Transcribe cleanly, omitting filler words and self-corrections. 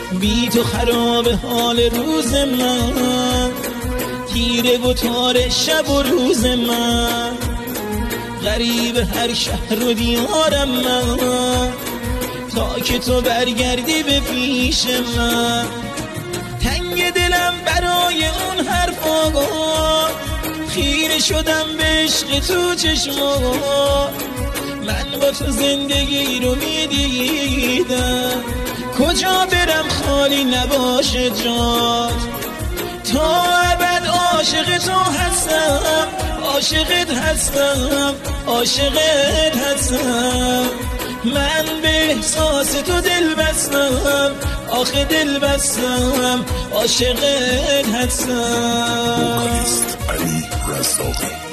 بی تو خراب حال روز من، تیره و تار شب و روز من، غریب هر شهر و دیارم من، تا که تو برگردی به پیش من. تنگ دلم برای اون حرفا، خیره شدم به عشق تو چشما. من با تو زندگی رو میدیدم، کجا برم خالی نباشه جات. تا ابد عاشق تو هستم، عاشقت هستم، عاشقت هستم. من به احساس تو دل بستم، آخه دل بستم، عاشقت هستم. وکالیست علی رزاقی